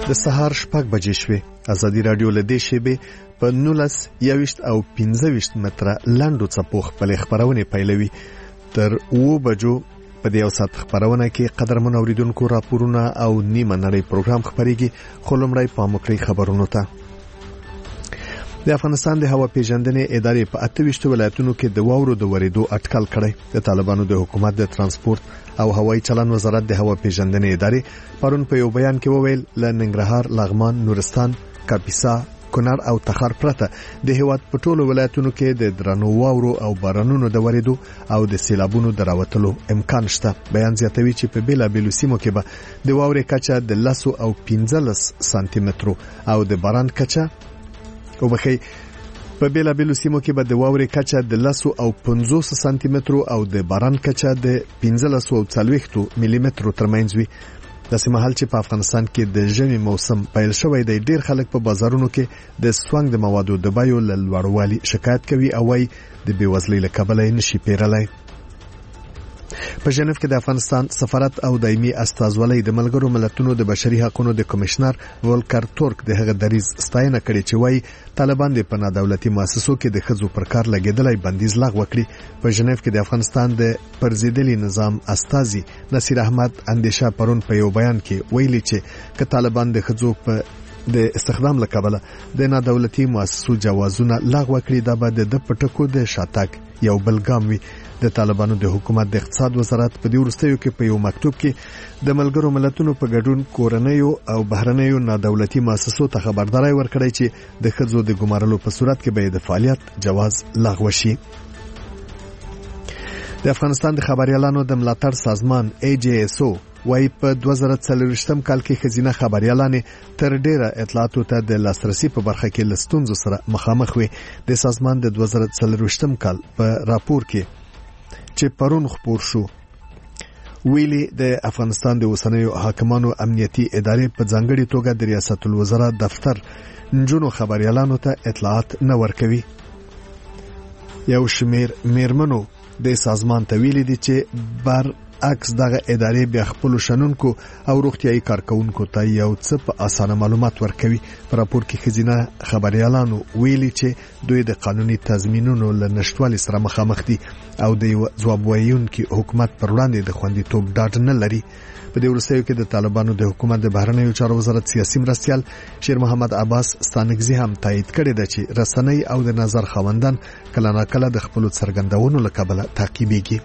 د سهار 6 بجې شوې. ازادي رادیو له دې شیبې په 19 21 او 25 متره لاندو څپو خپل خبرونه پیلوي. تر 2 بجو په دې اوسات خبرونه کې قدرمن اوریدونکو راپورونه او نیمه نړۍ پروګرام خبريږي. خلمړی پامکړی خبرونه ته. د افغانستان د هوا پیژندنې ادارې په 28 ولایتونو کې د واورو د وریدو اټکل کړی. د طالبانو د حکومت د ترانسپورت او هوایي چلن وزارت د هوا پیژندنې ادارې پرون په یو بیان کې وویل ل ننګرهار، لغمان، نورستان، کاپیسا، کونړ او تخار پرته د هیواد په ټولو ولایتونو کې د درنو واورو او بارانونو د وریدو او د سیلابونو دراوتلو امکان شته. بیان زیاتوي چې په بیلابیلو سیمو کې به د واورې کچه د 10 او 15 سانتي مترو او د باران کچه په بیلابیلو سیمو کې به د واورې کچه د 10 او 50 سانتي مترو او د باران کچه د 15 او 40 ملي مترو ترمنځ وي. د سیمهال چې په افغانستان کې د ژمي موسم پیل شوی دی، ډیر خلک په بازارونو کې د سوانګ د موادو د بیو لوړوالي شکایت کوي او وايي د بیوزلۍ له کبله نشي پیرلای. په ژنیف کې د افغانستان سفارت او دایمي استازولۍ د ملګرو ملتونو د بشري حقوقو د کمشنر ولکر تورک د هغه دریز ستاینه کړې چې وايي طالبان د پناه دولتي مؤسسو کې د خزو پر کار لګیدلای بندیز لغوه کړی. په ژنیف کې د افغانستان د پرزیدلي نظام استازي نصیر احمد اندیشه پرون په یو بیان کې ویلي چې که طالبان د خزو په د استخدام لکبله د نه دولتي مؤسسو جوازونه لغوه کړي، دا به د پټکو د شاتګ یو بلګام وي. د طالبانو د حکومت د اقتصاد وزارت په دې ورستیو کې په یو مکتوب کې د ملګرو ملتونو په ګډون کورنیو او بهرنیو نه دولتي مؤسسو ته خبرداري ورکړی چې د خزو د ګمارلو په صورت کې به د فعالیت جواز لغوه شي. د افغانستان د خبريالانو د ملاتړ سازمان AJSO وايي په 2024 کال کې خزینه خبريالانې تر ډیره اطلاعاتو ته د لاسرسي په برخه کې لستونزو سره مخامخ وي. د سازمان د 2024 کال په راپور کې چې پرون خبر شو ویلي د افغانستان د اوسنیو حاکمانو امنیتي ادارې په ځانګړي توګه د ریاست الوزرا دفتر نجونو خبريالانو ته اطلاعات نه ورکوي. یو شمیر میرمنو د سازمان ته ویلي دي چې عکس دغه ادارې بیا خپل شنونکو او روغتيایي کارکونکو ته یو څه په اسانه معلومات ورکوي. په راپور کې خزینه خبريالانو ویلي چې دوی د قانوني تضمینونو له نشټوالي سره مخامخ دي او د ځواب ویونکو حکومت پر وړاندې د خوندیتوب ډاډ نه لري. په دې ورسېو کې د طالبانو د حکومت د بهرنیو چارو وزارت سیاسي مرستيال شیر محمد عباس ستانکزي هم تایید کړی دی چې رسنۍ او د نظر خوندان کله ناکله د خپل څرګندونو لکبله تعقیبېږي.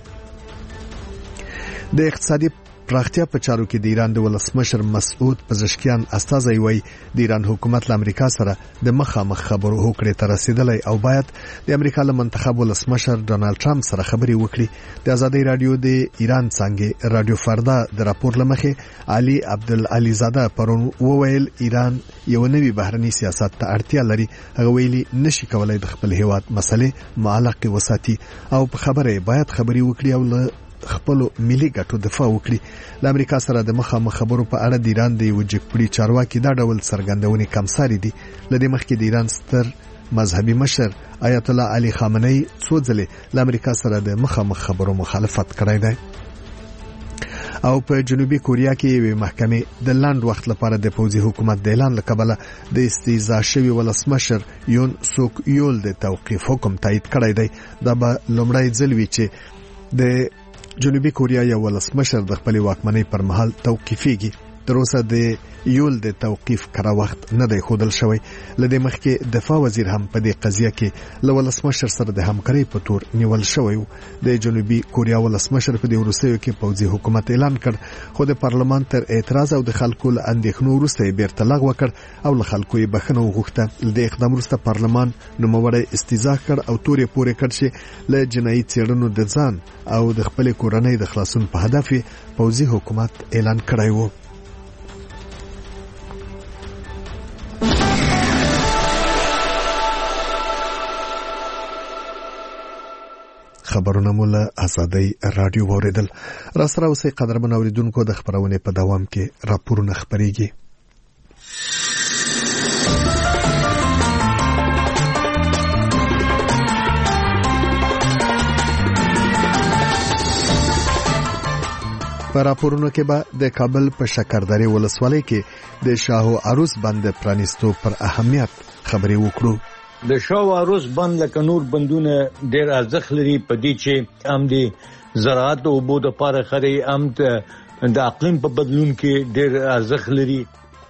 د اقتصادي پراختیا په چارو کې د ایران د ولسمشر مسعود پزشکیان استازی وایي د ایران حکومت له امریکا سره د مخامخ خبرو هوکړې ته رسیدلی او باید د امریکا له منتخب ولسمشر ډونالد ټرمپ سره خبرې وکړي. د ازادي رادیو د ایران څنګه رادیو فردا د راپور لمخې علي عبدالعلی زاده پرون وویل ایران یو نوی بهرني سیاست ته اړتیا لري. هغه ویلي نشي کولای د خپل هیواد مسلې معلق وساتي او په خبره باید خبرې وکړي او له خپل ملي ګټو دفاع وکړي. د امریکا سره د مخامخ خبرو په اړه د ایران د وجګپړي چارواکي دا ډول څرګندونې کمساري دي. لدې مخکې د ایران ستر مذهبي مشر آیت الله علي خامنه‌ای څو ځله د امریکا سره د مخامخ خبرو مخالفت کړی دی. او په جنوبي کوریا کې یو محکمه د لاند وخت لپاره د پوځي حکومت د اعلان لکبله د استیزا شوی ولسمشر یون سوک یول د توقيف حکم تایید کړی دی. دا به لومړی ځل وي چې د جنوبي کوریا یو ولسمشر د خپل واکمنۍ پر مهال توقيفيږي. تر اوسه د یول د توقيف کړه وخت نه دی خودل شوی. لدې مخکې دفاع وزیر هم په دې قضیه کې له ولسمشر سره د همکارۍ په تور نیول شوی. د جنوبي کوریا ولسمشر په دې ورسېو کې پوځي حکومت اعلان کړ، خو د پارلمان تر اعتراض او د خلکو له اندېښنو وروسته بیرته لغوه کړ او له خلکو یې بخښنه وغوښته. د اقدام وروسته پارلمان نوموړی استیزا کړ او تورې پورې کړ چې له جنایي څېړنو د ځان او د خپل کورنۍ د خلاصون په هدف پوځي حکومت اعلان کړی و. خبرونه مولا ازادي رادیو اوریدل. را سره اوسې قدرمن اوریدونکو د خبرونه په دوام کې راپورونه خبريږي. په راپورونو کې به د کابل په شکردرې ولسوالۍ کې د شاهو عروس بند پرانیستو پر اهمیت خبرې وکړو. د شاهو عروس بند لکه نور بندونه ډېر ارزښت لري په دې چې هم د زراعت او اوبو دپاره ښه دی، هم د اقلیم په بدلون کې ډېر ارزښت لري.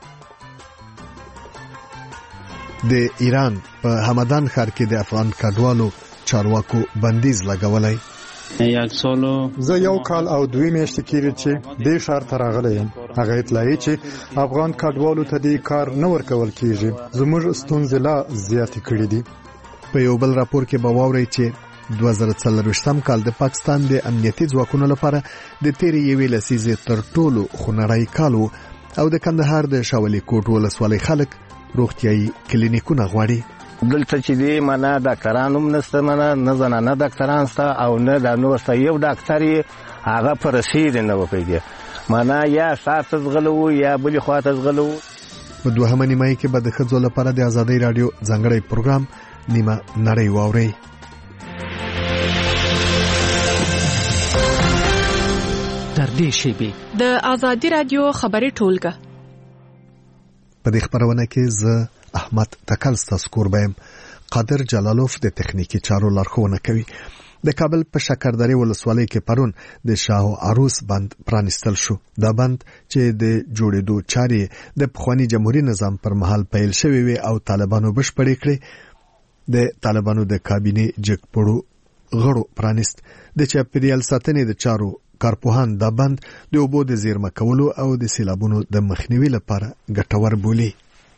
د ایران په همدان ښار کې د افغان کډوالو چارواکو بندیز لګولای. زه 1 کال او 2 میاشتې کېږي چې دې ښار ته راغلی یم. هغه اطلاعیه چې افغان کډوالو ته دې کار نه ورکول کېږي زموږ ستونزې لا زیاتې کړې دي. په یو بل راپور کې به واورئ چې 2024 کال د پاکستان د امنیتي ځواکونو لپاره د تیرې یوې لسیزې تر ټولو خونړی کال او د کندهار د شاولي کوټ ولسوالۍ خلک روغتیايي کلینیکونه غواړي. دلته چې دی معنا ډاکټران هم نشته، معنا نه زنانه ډاکټران شته او نه د نور څه یو ډاکټر هغه پر رسید نه وپیږي، معنا یا سات زغلو یا بل خواته زغلو. په دوهمه نیمه کې به د ښځو لپاره د آزادۍ رادیو ځانګړی پروګرام نیمه نړۍ واوري. تر دې شیبې د آزادۍ رادیو خبري ټولګه. په دې خبرونه کې زه احمد تکل ستاسو کوربم. قادر جلالوف د تخنیکی چارو لارښوونه کوي. د کابل په شکردرې ولسوالۍ کې پرون د شاهو عروس بند پرانیستل شو. دا بند چې د جوړېدو چارې د پخوانی جمهوریت نظام پر مهال پیل شوې وي او طالبانو بشپړې کړې. د طالبانو د کابینې جګپړو غړو پرانیست. د چاپیریال ساتنې د چارو کارپوهان دا بند د اوبو د زیرمه کولو او د سیلابونو د مخنیوي لپاره ګټور بولي.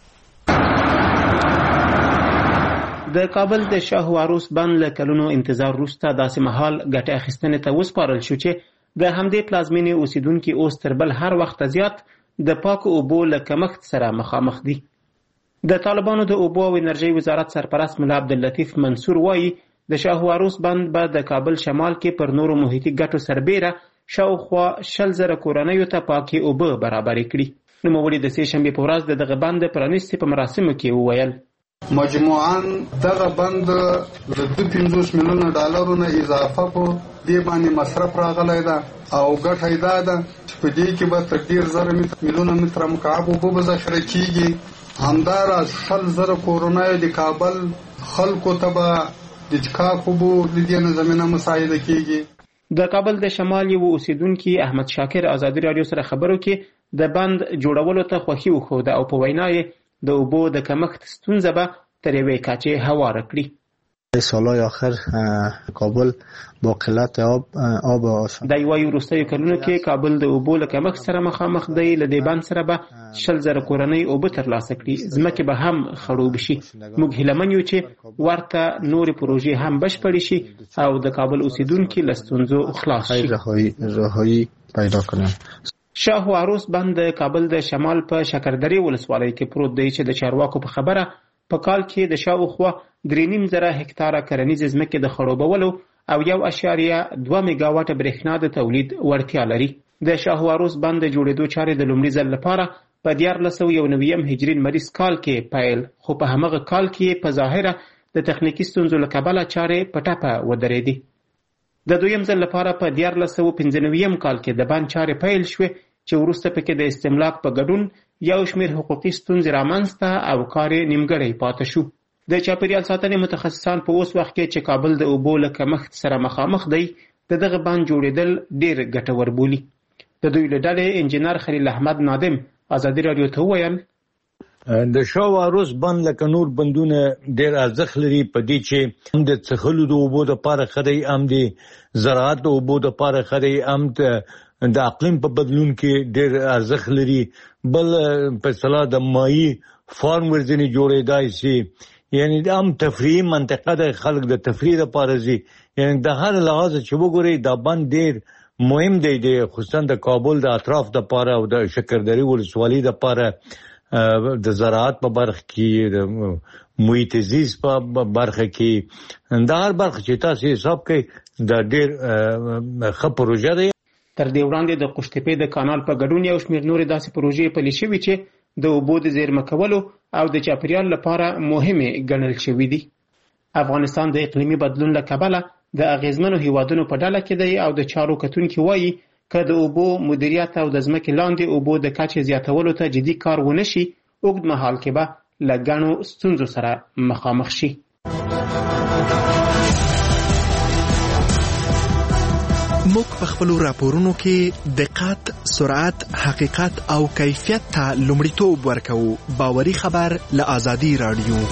د کابل د شاهو عروس بند له کلونو انتظار وروسته داسې مهال ګټه اخیستنې ته وسپارل شو چې د همدې پلازمینې اوسیدونکي اوس تر بل هر وخت زیات د پاکو اوبو له کمښت سره مخامخ دي. د طالبانو د اوبو او انرژۍ وزارت سرپرست ملا عبداللطیف منصور وایي د شاهو عروس بند به د کابل شمال کې پر نورو محیطي ګټو سربیره شاوخوا 100,000 کورنیو ته پاکې اوبه برابرې کړي. نوموړي د سې شنبې په ورځ د دغه بند د پرانیستې په مراسمو کې وویل مجموعاً دغه بند د $50 میلیونه نه اضافه په دې باندې مصرف راغلی ده او ګټه یې دا ده چې په دې کې به تر 10,000 میلیونه متره مکعب اوبه به ذخیره کېږي. همداراز 100,000 کورنیو د کابل خلکو ته به د څښاک اوبو د دې نه زمینه مساعده کېږي. د کابل د شمال یو اوسیدونکي احمد شاکر آزادي رادیو سره خبرو کې د بند جوړولو ته خوښي وښوده او په وینا یې د اوبو د کمښت ستونزه به تر یوې کچې هواره کړي. سالهای آخر کابل با قلت آب د یوې وروستیو کلونو کې کابل د اوبو له کمښت سره مخامخ دی. له دې بند سره به 100,000 کورنۍ اوبه ترلاسه کړي. ځمکې به هم خړوب شي. موږ هیله من یو چې ورته نورې پروژې هم بشپړې شي او د کابل اوسیدونکي له ستونزو خلاص شي. رهایی پیدا کنن. شاهو عروس بند د کابل د شمال په شکردرې ولسوالۍ کې پروت دی چې د چارواکو په خبره په کال کې د شاوخوا 3.5 هکتاره کرنیزې ځمکې د خړوبولو او 1.2 میگاواټه برېښنا د تولید وړتیا لري. د شاهو عروس بند د جوړېدو چارې د لومړي ځل لپاره په 1491 هجري لمریز کال کې پیل، خو په همغه کال کې په ظاهره د تخنیکی ستونزو له کبله چارې په ټپه ودرېدې. د دویم ځل لپاره په 1495 کال کې د بند چارې پیل شوې چې وروسته پکې د استملاک په ګډون یو شمېر حقوقي ستونزې رامنځته او کار یې نیمګړی پاتې شو. د چاپیریال ساتنې متخصصان په اوس وخت کې چې کابل د اوبو له کمښت سره مخامخ دی د دغه بند جوړېدل ډېر ګټور بولي. د دوی له ډلې انجینر خلیل احمد نادم آزادي رادیو ته وویل د شاهو عروس بند لکه نور بندونه ډېر ارزښت لري په دې چې هم د څښلو د اوبو دپاره ښه دی، هم د زراعت د اوبو دپاره ښه دی، هم د اقلیم په بدلون کې ډېر ارزښت لري. بل په اصطلاح د مایي فارم ورځنې جوړېدای شي، یعنی هم تفریحي منطقه د خلک د تفریح لپاره ځي. یعنی د هر لحاظه چې وګورئ دا بند ډېر مهم دی خصوصا د کابل د اطراف دپاره او د شکردرې ولسوالۍ دپاره د زراعت په برخه کې د محیط زیست په برخه کې دا هر برخه چې تاسو حساب کوئ دا ډېر ښه پروژه دی. تر دې وړاندې د قوشتېپې د کانال په ګډون یو شمېر نورې داسې پروژې پلي شوي چې د اوبو د زیرمه کولو او د چاپیریال لپاره مهمې ګڼل شوي دي. افغانستان د اقلیمي بدلون له کبله د اغیزمنو هیوادونو په ډله کې دی او د چارو کتونکي وایي که د اوبو مدیریت او د ځمکې لاندې اوبو د کچې زیاتولو ته جدي کار ونه شي، اوږد مهال کې به له ګڼو ستونزو سره مخامخ شي. موږ په خپلو راپورونو کې دقت، سرعت، حقیقت او کیفیت ته لومړیتوب ورکوو. باوري خبر له آزادي رادیو.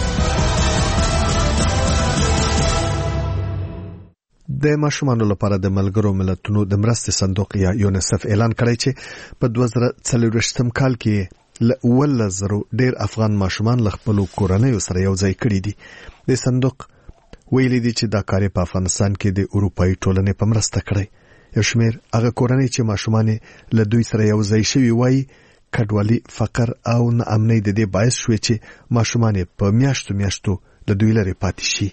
د ماشومانو لپاره د ملګرو ملتونو د مرستې صندوق یا یونیسف اعلان کړی چې په 2024 کال کې له 1000 ډیر افغان ماشومان له خپل کورنۍ سره یو ځای کړي دي. د صندوق ویلي دي چې دا کار په افغانستان کې د اروپאי ټولنې په مرسته کړی. یو شمېر هغه کورنۍ چې ماشومان له دوی سره یو ځای شوي وایي کډوالي، فقر او ناامنۍ د دې باعث شوي چې ماشومان په میاشتو له دوی لرې پاتې شي.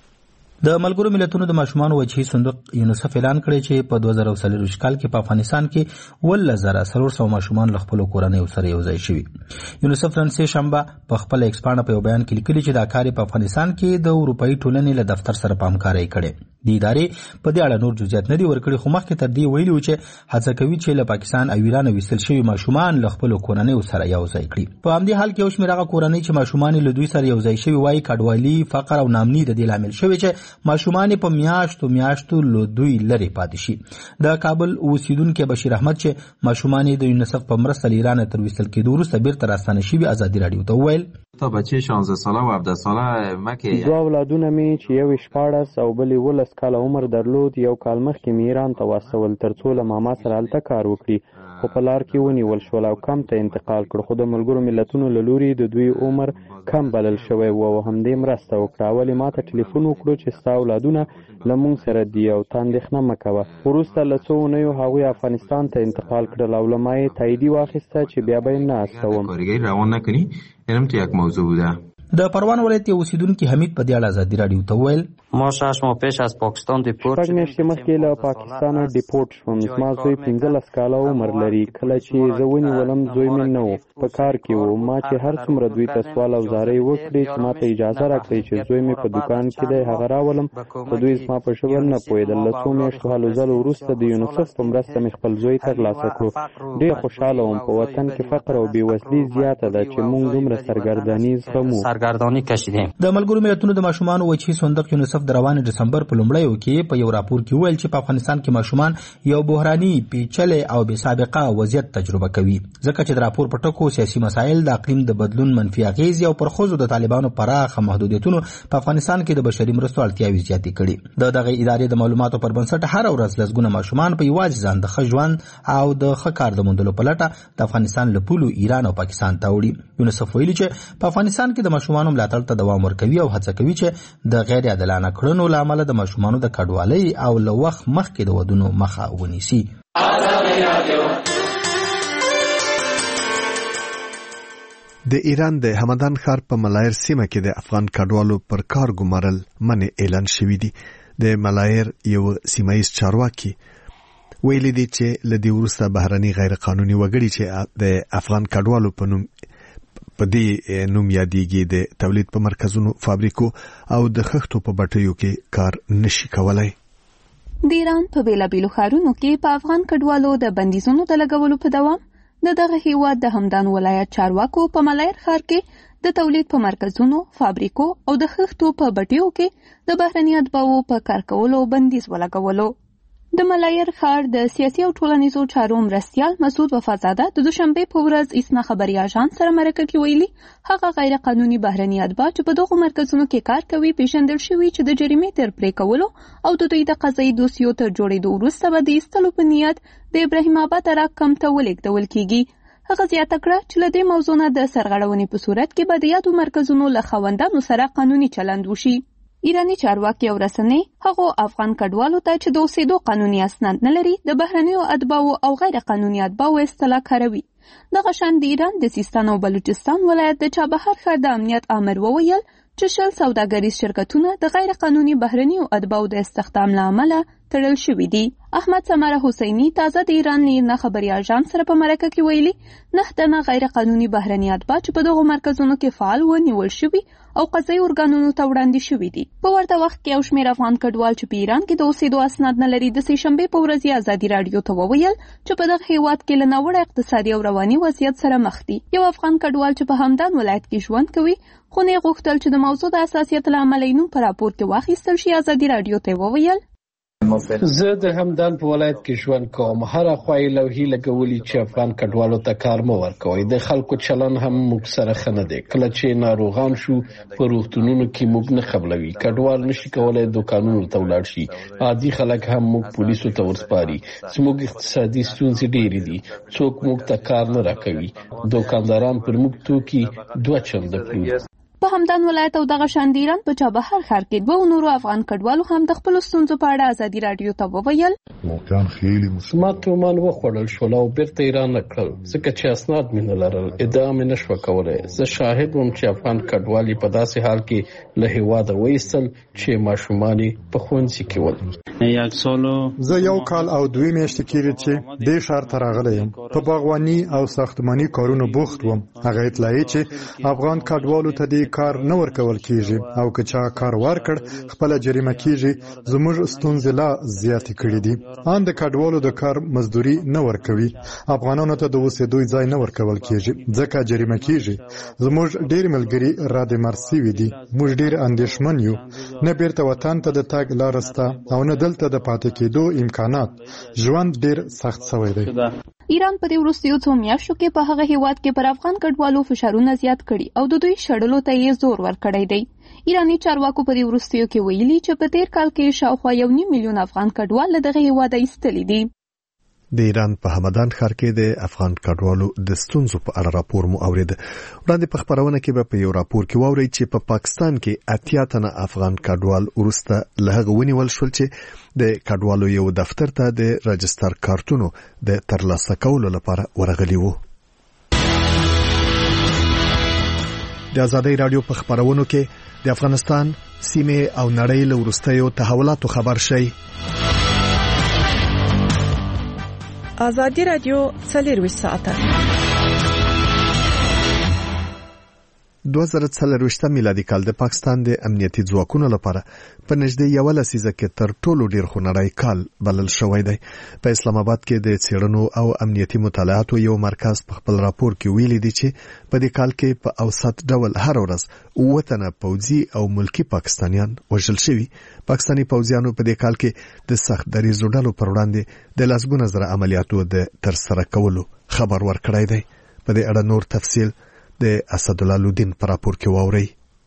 د ملګرو ملتونو د ماشومان وجهي صندوق یونیسف اعلان کړی چې په 2024 کال کې په افغانستان کې 1,400 ماشومان له خپل کورنۍ سره یو ځای شوي. یونیسف نن سه شنبه په خپل ایکسپانډ په بیان کې لیکلي چې دا کار په افغانستان کې د اروپאי ټولنې له دفتر سره په همکارۍ کړي. د ادارې په دې اړه نور جزئیات نه دي ورکړي، خو مخکې تر دې ویلي و چې هڅه کوي چې له پاکستان او ایران ویستل شوي ماشومان له خپل کورنۍ سره یو ځای کړي. په همدې حال کې یو شمېر هغه کورنۍ چې ماشومان له دوی سره یو ځای شوي وایي کډوالي، فقر او ناامني د دې لامل شوی چې ماشومان په میاشتو له دوی لرې پاتې شي. د کابل اوسیدونکو بشیر احمد چې ماشومان د یونیسف په مرسته له ایران تر ویستل کېدو وروسته بیرته راستانه شوي ازادي رادیو ته وویل تا بچه 16 ساله و 17 ساله مکه دوه اولادونه می چې یو 14 او بل 11 کال عمر درلود. یو کال مخکې می ایران ته واستول ترڅو له ماما سره هلته کار وکړي، خو په لار کې ونیول شول او کم ته انتقال کړ. خو د ملګرو ملتونو له لوري د دوی عمر کم بلل شوی و او همدې مرسته وکړه. ولې ما ته ټلیفون وکړو چې ستا اولادونه له مونږ سره دی او ته اندېښنه مه کوه. وروسته له څو اونیو هغوی افغانستان ته انتقال کړل او له ما یې تاییدي واخیسته چې بیا به یې نه استوم. کارگری روان نکنی اینم تو یک موضوع بوده. د پروان ولایت اوسیدونکو حمید په دې اړه ازادي رادیو ته ویل ما 6 ماه پیش از پاکستان دیپورت شوم. میاشتې مخکې له پاکستانه دیپورت شوم. زما زوی 15 کاله عمر لري. کله چې زه ونیولم زوی مې نه و، په کار کې و. ما چې هر څومره دوی ته سوال او زارۍ وکړې چې ما ته اجازه راکړي چې زوی مې په دکان کې دی هغه راولم، خو دوی زما په شغل نه پوهېدل. له څو میاشتو هلو ځلو وروسته د یونیسف په مرسته مې خپل زوی ترلاسه کړو. ډېر خوشحاله وم. په وطن کې فقر او بېوزلي زیاته ده چې موږ دومره سرګرداني زغمو. د ملګرو ملتونو د ماشومان وجهي صندوق یونیسف د روان دسمبر په لومړیو کې په یو راپور کې ویل چې په افغانستان کې ماشومان یو بحراني، پیچلې او بې سابقه وضعیت تجربه کوي، ځکه چې د راپور په ټکو سیاسي مسایل، د اقلیم د بدلون منفي اغیز او پر ښځو د طالبانو پراخه محدودیتونو په افغانستان کې د بشري مرستو اړتیاوې زیاتې کړي. دغه ادارې د معلوماتو پر بنسټ هر ورځ لسګونه ماشومان په یوازې ځان د ښه ژوند او د ښه کار د موندلو په لټه د افغانستان له پولو ایران او پاکستان ته وړي. یونیسف ویلي چې په افغانستان کې د ماشومانو ملاتړ ته دوام ورکوي او هڅه کوي چې د غیر عادلانه کړنو له امله د ماشومانو د کډوالۍ او له وخت مخکې د ودونو مخه ونیسي. د ایران د همدان ښار په ملایر سیمه کې د افغان کډوالو پر کار ګمارل منع اعلان شوی دی. د ملایر یو سیمایي چارواکي ویلي دی چې لدی ورسته بهرني غیر قانوني وګړي چې د افغان کډوالو په نوم یادېږي د تولید په مرکزونو، فابریکو او د خښتو په بټیو کې کار نشي کولای. د ایران په بیلابیلو ښارونو کې په افغان کډوالو د بندیزونو د لګولو په دوام د دغه هیواد د همدان ولایت چارواکو په ملایر ښار کې د تولید په مرکزونو، فابریکو او د خښتو په بټیو کې د بهرني اتباعو په کار کولو بندیز ولګولو. د ملایر ښار د سیاسي او ټولنیزو چارو مرستیال مسعود وفازاده د دوشنبه په ورځ اسنا خبري اژانس سره مرکه کې ویلي هغه غیر قانوني بهرني اتباع چې په دغه مرکزونو کې کار کوي پیژندل شوي چې د جریمې تر پرې کولو او د دوی د قضایي دوسیو تر جوړېدو وروسته به د ایستلو په نیت د ابراهیم آباد راکم ته ولېږدول کیږي. هغه زیاته کړه چې له دې موضوع نه د سرغړونې په صورت کې به د یادو مرکزونو له خاوندانو سره قانوني چلند وشي. ایرانی چارواکي او رسنۍ هغو افغان کډوالو ته چې د اوسېدو قانوني اسناد نه لري د بهرنیو اتباعو او غیر قانوني اتباعو اصطلاح کاروي. دغه شان د ایران د سیستان او بلوچستان ولایت د چابهار ښار د امنیت آمر وویل چې 10 سوداګریز شرکتونه د غیر قانوني بهرنیو اتباعو د استخدام له امله تړل شوي دي. احمد سماره حسیني تازه د ایران نه خبري اژانس سره په مرکه کې ویلي 9 تنه غیر قانوني بهرني اتباع چې په دغو مرکزونو کې فعال ونیول شوي او قضایي ارګانونو ته وړاندې شوي دي. په ورته وخت کې یو شمېر افغان کډوال چې په ایران کې د اوسېدو اسناد نه لري د سې شنبې په ورځ ازادي راډیو ته وویل چې په دغه هیواد کې له ناوړه اقتصادي او رواني وضعیت سره مخ دي. یو افغان کډوال چې په همدان ولایت کې ژوند کوي خو نه غوښتل چې د موضوع د حساسیت له امله یې نوم په راپور کې واخیستل شي. ازادي راډیو ته وویل زه د همدان په ولایت کې ژوند کوم. هر اخوای لوحې لګولي چې افغان کډوالو ته کار مو ورکوي. د خلکو چلن هم موږ سره خنه دی. کله چې ناروغان شو په روغتونونو کې موږ نه قبلوي. کډوال نشي کولای دکانونو ته ولاړ شي. عادي خلک هم موږ پولیسو ته ورسپاري. زموږ اقتصادي ستونزې ډېرې دي. څوک موږ ته کار نه راکوي. دکانداران پر موږ توکي 2 چنده پلوري. په همدان ولایت او دغه شان د ایران په چابهار ښار کې 2 نورو افغان کډوالو هم د خپل ستونزو په اړه ازادي راډیو ته وویل ما تومان وخوړل شول او بیرته ایران نکړل ځکه چې اسناد مې نه لرل. ادعا مې نشوه کولی. زه شاهد وم چې افغان کډوالي په داسې حال کې له هیواده وایستل چې ماشومان په ښوونځي کې ول. زه 1 کال او 2 میاشتې کېږي چې دې ښار ته راغلی یم. په باغواني او ساختماني کارونو بوخت وم. هغه اطلاعیې چې افغان کډوالو ته دې کار نه ورکول کیږي او که چا کار ورکړ خپل جریمه کیږي. زموږ ستونزې لا زیاتې کړې دي. ان د کډوالو د کار مزدوري نه ورکوي. افغانانو ته د اوسېدو ځای نه ورکول کیږي ځکه جریمه کیږي. زموږ ډېر ملګري را د مرسي وي دي. موږ ډېر اندېښمن یو. نه بیرته وطن ته د تګ لار سته او نه دلته د پاتې کېدو امکانات. ژوند ډېر سخت شوی دی. ایران په دې وروستیو 2 میاشتو کې په هغه هیواد کې پر افغان کډوالو فشارونه زیات کړي او د دوی شړلو ته یې زور ورکړی دی. ایرانی چارواکو په دې وروستیو کې ویلي چې په تیر کال کې شاوخوا 1.5 میلیون افغان کډوال له دغه هیواده ایستلي دي. د ایران په همدان ښار کې د افغان کډوالو د ستونزو په اړه راپور مو اورید. وړاندې په خبرونه کې به په یو راپور کې واورئ چې په پاکستان کې 80 تنه افغان کډوال ورسته له هغه ونیول شول چې د کډوالو یو دفتر ته د رجستر کارتونو د ترلاسه کولو لپاره ورغلي وو. د ازادي رادیو په خبرونو کې د افغانستان سیمه او نړۍ له وروستیو تحولاتو خبر شي. ازادي رادیو 24 ساعته 2024 میلادي کال د پاکستان د امنیتي ځواکونو لپاره په نږدې 1 لسیزه کې تر ټولو ډیر خونړی کال بلل شوی دی. په اسلام آباد کې د څېړنو او امنیتي مطالعاتو یو مرکز په خپل راپور کې ویلي دی چې په دې کال کې په اوسط ډول هر ورځ 9 تنه پوځي او ملکی پاکستانیان وژل شوي. پاکستاني پوځیانو په دې کال کې د سخت دریځو ډلو پر وړاندې د لسګونه زره عملیاتو د ترسره کولو خبر ورکړی دی. په دې اړه نور تفصیل د اسد الله لودین پر راپور کې واوري.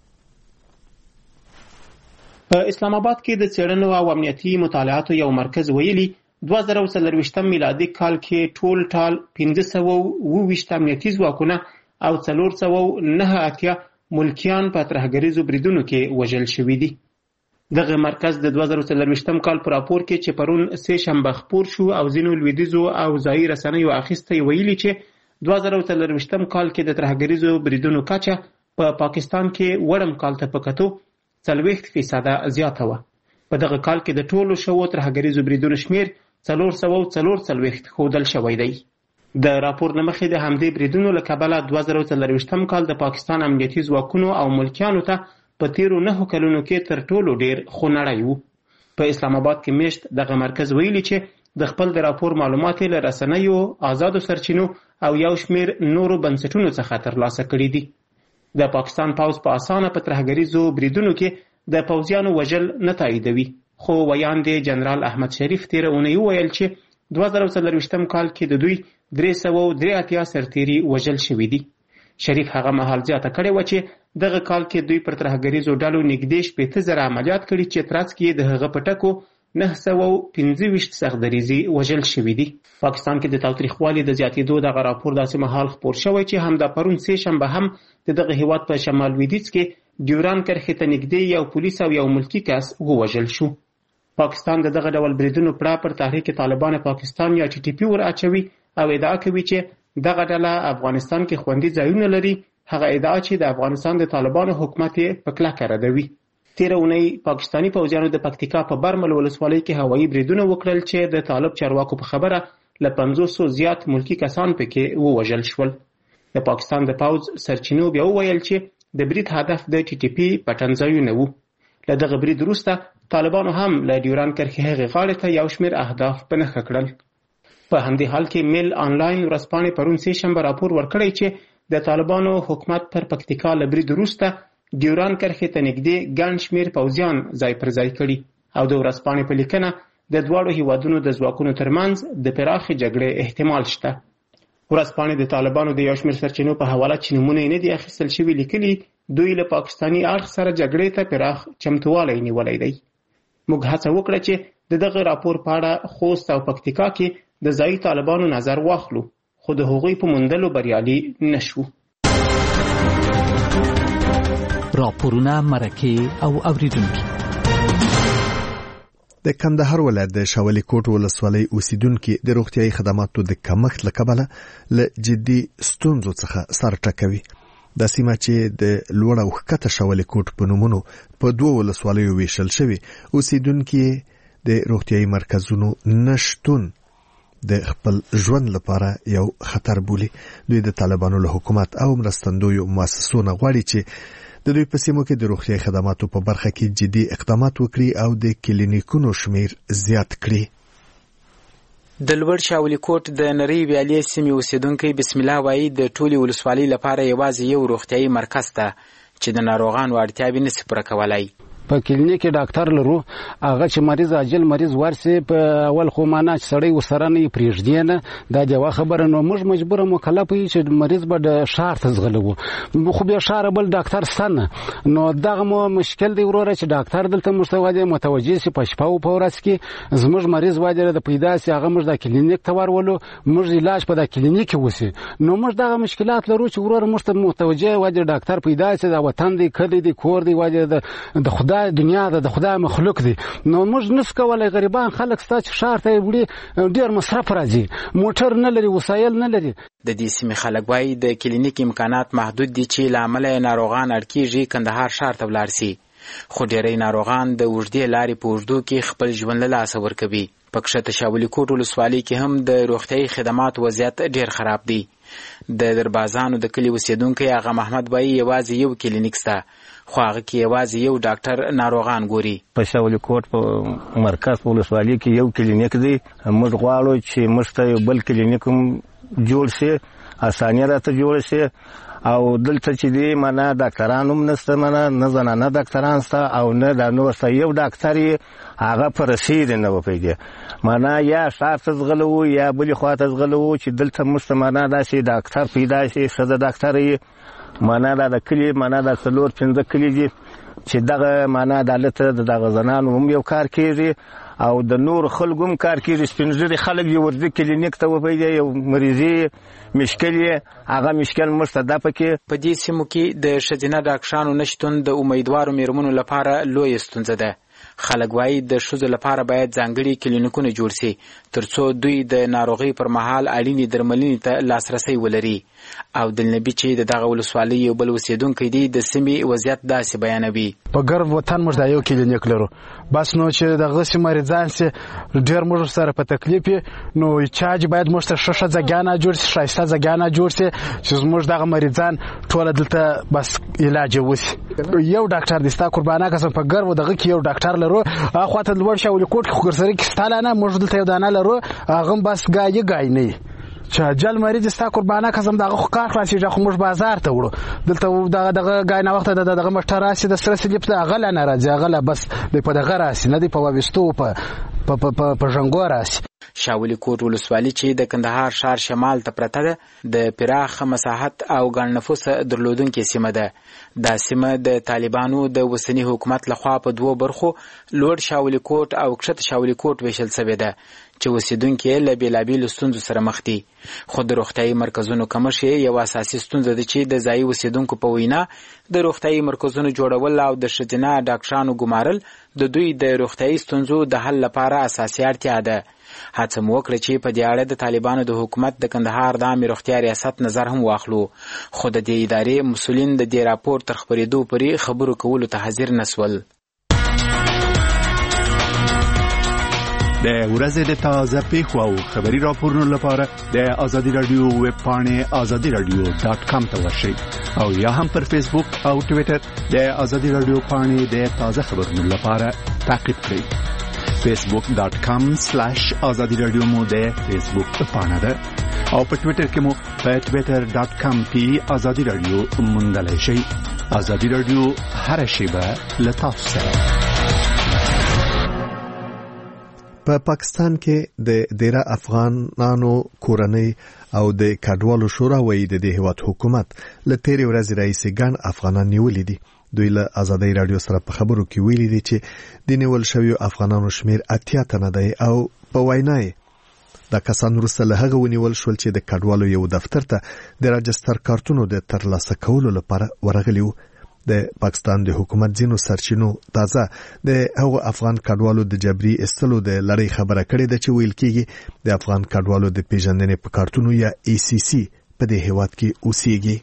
په اسلام آباد کې د څېړنو او امنیتي مطالعاتو یو مرکز ویلي 2024 میلادي کال کې ټول ټال 520 امنیتي ځواکونه او 489 ملکیان په ترهګریزو بریدونو کې وژل شوي دي. دغه مرکز د 2024 کال په راپور کې چې پرون سه شنبه خپور شو او ځینو لویدیځو او ځایي رسنیو اخیسته ویلي چې 2024 کال کې د ترهګریزو بریدونو کچه په پاکستان کې وړم کال ته په کتو 40% زیاته وه. په دغه کال کې د ټولو شوو ترهګریزو بریدونو شمیر 444 ښودل شوی دی. د راپور نه مخکې د همدې بریدونو له کبله 2024 کال د پاکستان امنیتي ځواکونو او ملکیانو ته په تیرو 9 کلونو کې تر ټولو ډیر خونړی و. په اسلام آباد کې میشت دغه مرکز ویلي چې د خپل د راپور معلومات له رسنیو، آزادو سرچینو او یو شمیر نورو بنسټونو څخه ترلاسه کړي دي. د پاکستان پوځ په اسانه په ترهګریزو بریدونو کې د پوځیانو وژل نه تاییدوي، خو ویاند جنرال احمد شریف تیر اونۍ ویل چې 2024 کال کې د دوی 383 سرتیري وژل شوي دي. شریف هغه مهال زیاته کړې و چې دغه کال کې دوی پر ترهګریزو ډلو نږدې 15,000 عملیات کړي چې ترڅ کې د هغه په ټکو 925 سختدریزي وژل شوي دي. پاکستان کې د تاوتریخوالي د زیاتېدو دغه راپور داسې مهال خپور شوی چې همدا پرون سه شنبه هم د دغه هیواد په شمال لویدیځ کې ډیوران کرښې ته نږدې یو پولیس او یو ملکی کس ووژل شو. پاکستان د دغه ډول بریدونو پړه پر تحریک طالبان پاکستان یا TTP ور اچوي او ادعا کوي چې دغه ډله افغانستان کې خوندي ځایونه لري، هغه ادعا چې د افغانستان د طالبانو حکومت په کلکه ردوي. تیره اونۍ پاکستاني پوځیانو د پکتیکا په برمل ولسوالۍ کې هوایي بریدونه وکړل چې د طالب چارواکو په خبره له 500 زیات ملکی کسان پکې ووژل شول. د پاکستان د پوځ سرچینو بیا وویل چې د برید هدف د ټي ټي پي پټنځایونه وو. له دغه برید وروسته طالبانو هم له ډیوران کرښې هغې غاړې ته یو شمېر اهداف په نښه کړل. په همدې حال کې میل آنلاین ورځپاڼې پرون سې شنبه راپور ورکړی چې د طالبانو حکومت پر پکتیکا له برید وروسته ډیوران کرښې ته نږدې ګڼ شمېر پوځیان ځای پر ځای کړي او د ورځپاڼې په لیکنه د دواړو هیوادونو د ځواکونو ترمنځ د پراخې جګړې احتمال شته. ورځپاڼې د طالبانو د یو شمېر سرچینو په حواله چې نومونه یې نه دي اخیستل شوي لیکلي دوی له پاکستاني اړخ سره جګړې ته پراخ چمتوالی نیولی دی. موږ هڅه وکړه چې د دغه راپور په اړه خوست او پکتیکا کې د ځایي طالبانو نظر واخلو خو د هغوی په موندلو بریالي نشو. راپورونه مرکه او اوریدونکي. د کندهار ولایت د شاولی کوټ ولسوالۍ اوسیدونکو د روغتیايي خدماتو د کمښت له کبله له جدي ستونزو څخه سر ټکوي. د سیمه چې د لوړ او ښکته شاولی کوټ په نومونو په 2 ولسوالیو ویشل شوی اوسیدونکو د روغتیايي مرکزونو نشټون د خپل ژوند لپاره یو خطر بولي. دوی د طالبانو له حکومت او مرستندویو مؤسسونو غواړي چې د دوی په سیمو کې د روغتیايي خدماتو په برخه کې جدي اقدامات وکړي او د کلینیکونو شمیر زیات کړي. د لوړ شاولی کوټ د نری ویالې سیمې اوسیدونکو بسم الله وایي د ټولي ولسوالۍ لپاره یوازې یو روغتیايي مرکز ته چې د ناروغانو اړتیاوې نشي پوره کولای. په کلینیک کې ډاکټر لرو هغه چې مریض عاجل مریض ورسي په اول خو معنا چې سړی وسره نه پریږدي نه دا د خبره نو موږ مجبور مکلف یو چې مریض به د شهر ته ځغلو خو بیا شهر بل ډاکټر ستنه نو دغه مو مشکل دی وروره چې ډاکټر دلته مستوي متوجي سي په شپه او په ورځ کې زموږ مریض واجر د پیدا سي هغه موږ د کلینیک ته ورولو موږ علاج په د کلینیک وسی نو موږ دغه مشکلات لرو چې وروره موږ متوجي واجر ډاکټر پیدا سي د وطن دی کلی دی کور دی واجر د خدای دنیا د خدای مخلوق دی نو موږ نس کولای غریبان خلک ستاسو شهر ته وړي ډیر مصرف راځي موټر نه لري وسایل نه لري. د دې سیمې خلک وایي د کلینیک امکانات محدود دي چې لامل ناروغان اړکیږي کندهار شهر ته ولاړ سي خو ډیری ناروغان د وژدې لارې په وژدو کې خپل ژوند له لاسه ورکوي. په کښته شاولی کوټ ولسوالۍ کې هم د روغتیايي خدمات وضعیت ډیر خراب دی. د دربازانو د کلی اوسیدونکو هغه محمد وایي یوازې یو کلینیک شته خو هغه کې یوازې یو ډاکټر ناروغان ګوري. په شاولی کوټ په مرکز په ولسوالۍ کې یو کلینیک دی موږ غواړو چې موږ ته بل کلینیک جوړ شي اسانه راته جوړ شي او دلته چې دی معنا ډاکټران هم نشته معنا نه زنانه ډاکټران شته او نه د نور څه یو ډاکټر هغه پر رسید نه وپیږي معنا یا شهر ته ځغلو یا بلې خوا ته ځغلو چې دلته موږ ته معنا داسې ډاکټر پیدا شي ښځه ډاکټر معنا د کلي معنا د 4-5 کلي دي چې دغه معنا دلته دغه زنانو هم یو کار کوي او د نور خلکو هم کار کوي سپینځري خلک یو ورته کلینیک ته وپیږي یو مریضي مشکل هغه مشکل مستدا پکې. په دې سیمو کې د ښځینه ډاکټرانو نشتون د امیدوارو میرمنو لپاره لوی ستونزه ده. خلک وایي د ښځو لپاره باید ځانګړي کلینیکونه جوړ شي ترڅو دوی د ناروغۍ پر مهال اړینې درملنې ته لاسرسی ولري. او دلنبي چې دغه ولسوالۍ یو بل اوسیدونکی دی د سیمې وضعیت داسې بیانوي. په ګرم وطن موږ د یو کلینیک لرو بس نو چې دغه سیمه مریضان سي ډیر موږ سره په تکلیف نو چاج باید موږ ته ششه ځګانه جوړ شي شایسته ځګانه جوړ شي چې موږ دغه مریضان ټول دلته بس علاج وسی. یو ډاکټر دستا قربانه قسم په ګرم دغه کې یو ډاکټر لرو اخو ته لوړ شاولی کوټ خو ګرسري کې ستاله نه موږ دلته یو دانه لرو هغه بس گای نه چې جل مریض ستا قربانه قسم دغه خو کار خلاصي خو موږ بازار ته وړو دلته دغه غای نه وخت دغه مټر راسي د سره سلیپ ته غل نه راځي غل بس د په دغه راسي نه دی په وستو په ژنګو راسي. شاولی کوټ ولسوالۍ چې د کندهار ښار شمال ته پرته ده د پراخ مساحت او ګڼ نفوس درلودونکې سیمه ده. دا سیمه د طالبانو د وسنی حکومت لخوا په 2 برخو لوړ شاولی کوټ او کښته شاولی کوټ ویشل شوی ده چې اوسیدونکي له بېلابېلو ستونزو سره مخ دي. خو د روغتیايي مرکزونو کمښت یو اساسي ستونزه ده چې د ځایي اوسیدونکو په وینا د روغتیايي مرکزونو جوړول او د ښځینه ډاکټرانو ګمارل د دوی د روغتیايي ستونزو د حل لپاره اساسي اړتیا ده. هڅه مو وکړه چې په دې اړه د طالبانو د حکومت د کندهار د عامه روغتیا ریاست نظر هم واخلو خو د دې ادارې مسؤلین د دې راپور تر خبرېدو پورې خبرو کولو ته حاضر نسول. د ورځې د تازه پیښو او خبري راپورونو لپاره د آزادي رادیو ویب پاڼې azadiradio.com ته ورشئ او یا هم پر فیسبوک او ټوئیټر د آزادي رادیو پاڼې د تازه خبرونو لپاره تعقیب کړئ. facebook.com/azadiradio مو د فیسبوک پاڼه ده او په ټوئیټر کې مو په twitter.com/azadiradio موندلای شئ. آزادي رادیو هر شیبه له تاسو سره. په پاکستان کې د ډیره افغانانو کورنۍ او د کډوالو شورا وایي د هیواد حکومت له تیرې ورځې راهیسې ګڼ افغانان نیولې دي. دوی له آزادۍ رادیو سره په خبرو کې ویلي دي چې د نیول شویو افغانانو شمیر 80 تنه دی او په وینا د کسان وروسته له هغه ونیول شول چې د کډوالو یو دفتر ته د راجستر کارتونو د ترلاسه کولو لپاره ورغلي وو. د پاکستان د حکومت ځینو سرچینو تازه د هغو افغان کډوالو د جبري استلو د لړۍ خبره کړې ده چې ویل کېږي د افغان کډوالو د پیژندنې په کارتونو یا ACC په دې هیواد کې اوسېږي.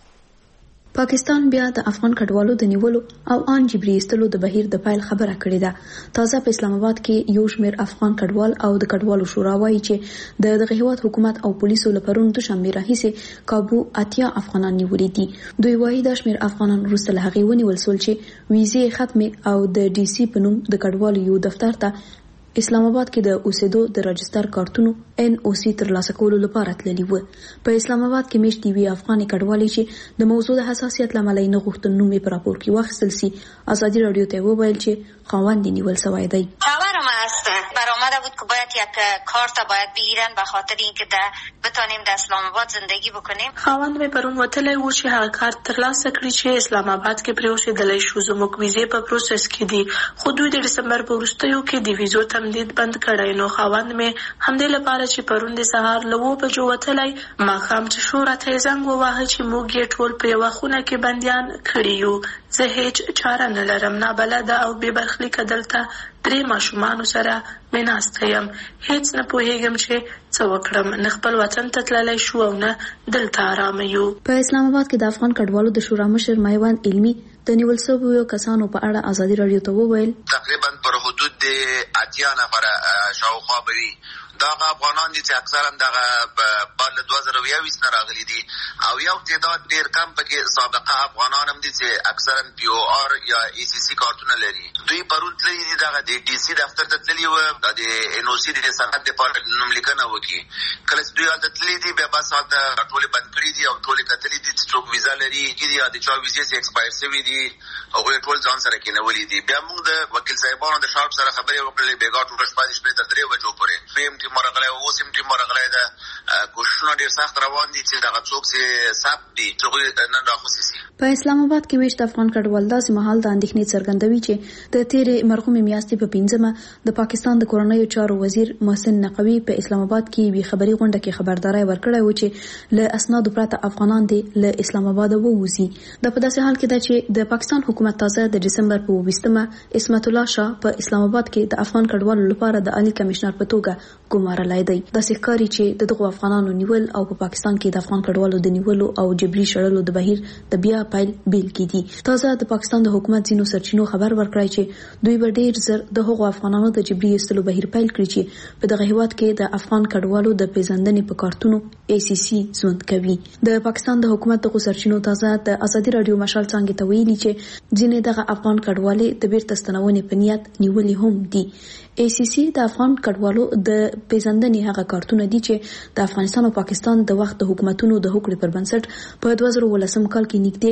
پاکستان بیا د افغان کډوالو د نیولو او ان جبري استلو د بهیر د پایل خبره کړې ده. تازه په اسلام آباد کې یو شمېر افغان کډوال او د کډوالو شورا وایي چې د هیواد حکومت او پولیسو لپاره د شنبه راهیسې کابو 80 افغانان نیولې دي. دوی وایي د شمېر افغانان وروسته له هغې ونیول شول چې ویزې ختمه او د DC په نوم د کډوالو یو دفتر ته اسلام آباد کې د اوسېدو د راجستر کارتونو NOC ترلاسه کولو لپاره تللی و. په اسلام آباد کې میشتي وی افغاني کډوالي چې د موضوع د حساسیت لامل نه غوښتل نوم په راپور کې واخیستل سي. آزادی رادیو ته وویل چې خاوند نیول شوی دی. خبرم است برآمده بود که باید یک کارت باید بگیرن به خاطر اینکه بتونیم در اسلام آباد زندگی بکنیم. خاوند مې پرون وتلی و چې هغه کارت ترلاسه کړي چې اسلام آباد کې پرې اوسېدلی شو. زموږ ویزې په پروسس کې دي خو دوی د ډسمبر په وروستیو کې د ویزو تمدید بند کړی. نو خاوند مې همدې لپاره چې پرون د سهار له 9 بجو وتلی ماښام چې شو راته یې زنګ وواهه چې موږ یې ټول په یوه خونه کې بندیان کړي یو. زه هیڅ چاره نه لرم، نابلده او بې برخلیکه دلته 3 ماشومانو سره مې ناسته یم. هیڅ نه پوهېږم چې څه وکړم. نه خپل وطن ته تللی شو او نه دلته آرامه یو. په اسلام آباد کې د افغان کډوالو د شورا مشر میوند علمي د نیول شویو کسانو په اړه آزادي رادیو ته وویل تقریبا پر حدود د 80 نفره شاوخوا به وي. دا افغانان دي چې اکثرا دغه بعد له 2020 نه راغلي دي او یو تعداد ډیر کم پکې سابقه افغانان هم دي چې اکثرا POR یا ACC کارتونه لري. دوی پرون تللي دي دغه د DC دفتر ته تللي و د NOC د سند لپاره نوم لیکنه وکړي. کله چې دوی هلته تللي دي بیا بس هلته ټولې بند کړي دي او ټولې کتلي دي چې څوک ویزا لري یا د چا ویزې چې ایکسپایر شوي دي هغوی ټول ځان سره کېنولي دي. بیا موږ د وکیل صاحبانو د شاپ سره خبرې وکړلې بېګا ټوله شپه د شپې تر 3 بجو پورې مرغلای او اوس هم مرغلای ده کوششونه ډیر سخت روان دي چې دغه څوک چې صاحب دي چې نن راخصي سي. په اسلام آباد کې میشت افغان کډوال داسې مهال د اندېښنې څرګندوي چې د تیرې مرغومې میاشتې په 15مه د پاکستان د کورنیو چارو وزیر محسن نقوي په اسلام آباد کې وی خبري غونډه کې خبرداري ورکړه و چې له اسنادو پرته افغانان دي له اسلام آباد ووزي. د په داسې حال کې ده چې د پاکستان حکومت تازه د دسمبر په 20مه اسمت الله شاه په اسلام آباد کې د افغان کډوالو لپاره د عالی کمشنر په توګه ګمارلای دی. د ښکاری چې دغه افغانانو نیول او په پاکستان کې د افغان کډوالو د نیولو او جبري شړلو د بهیر د بیا پایل بیل کیدي. تازه د پاکستان د حکومت ځینو سرچینو خبر ورکړی چې دوی به ډیر زر د هغو افغانانو د جبري استلو بهیر پیل کړي چې په دغه هیواد کې د افغان کډوالو د پیژندنې په کارتونو ACC ژوند کوي. د پاکستان د حکومت د سرچینو تازه د آزادي رادیو مشال څنګه ته ویلي چې ځینې دغه افغان کډوالې د بیرته ستنونې په نیت نیولې هم دي. ACC د افغان کډوالو د پیژندنې هغه کارتونه دي چې د افغانستان او پاکستان د وخت د حکومتونو د هوکړې پر بنسټ په 2018 کال کې نږدې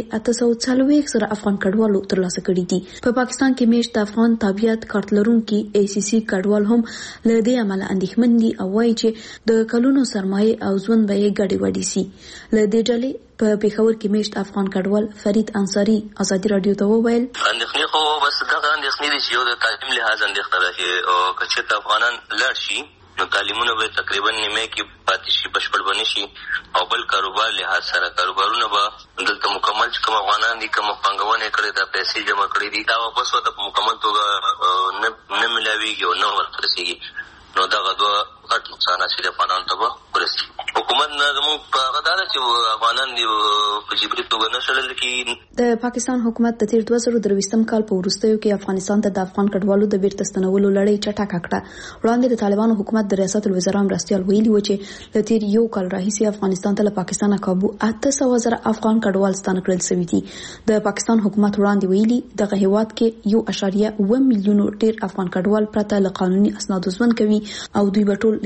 840 سره افغان کډوالو ترلاسه کړي دي. په پاکستان کې میشت افغان تابعیت کارت لرونکي ACC کډوال هم له دې عمله اندېښمن دي او وایي چې د کلونو سرمایه او ژوند به یې ګډې وډې سي. له دې ډلې په پیښور کې میشت افغان کډوال فرید انصاری آزادي رادیو ته وویل اندېښنې خو بس دغه اندېښنې دي چې یو د تعلیم لحاظ اندېښنه ده چې کچېرته افغانان لاړ شي نو تعلیمونه به تقریبا نیمه کې پاتې شي بشپړ به نه شي او بل کاروبار لحاظ سره کاروبارونه به دلته مکمل چې کوم افغانان دي کوم پانګونه کړې ده پیسې جمع کړې دي دا واپس ورته په مکمل توګه نه ملاویږي او نه ورته رسېږي. نو دغه دوه غټ نقصانات چې افغانانو ته به ورسي. حکومت نه زموږ په هغه دا ده چې افغانان دی په جبري توګه نه شړل کی. د پاکستان حکومت د تیر 2023 کال په وروستیو کې افغانستان ته د افغان کډوالو د بیرته ستنولو لړۍ چټکه کړه. وړاندې د طالبانو حکومت د ریاست الوزرا مرستیال ویلي و چې د تیر یو کال راهیسې افغانستان ته له پاکستانه کابو 800,000 افغان کډوال ستانه کړل شوي دي. د پاکستان حکومت وړاندې ویلي دغه هیواد کې 1.1 میلیون ډیر افغان کډوال پرته له قانوني اسنادو ژوند کوي او دوی به ټول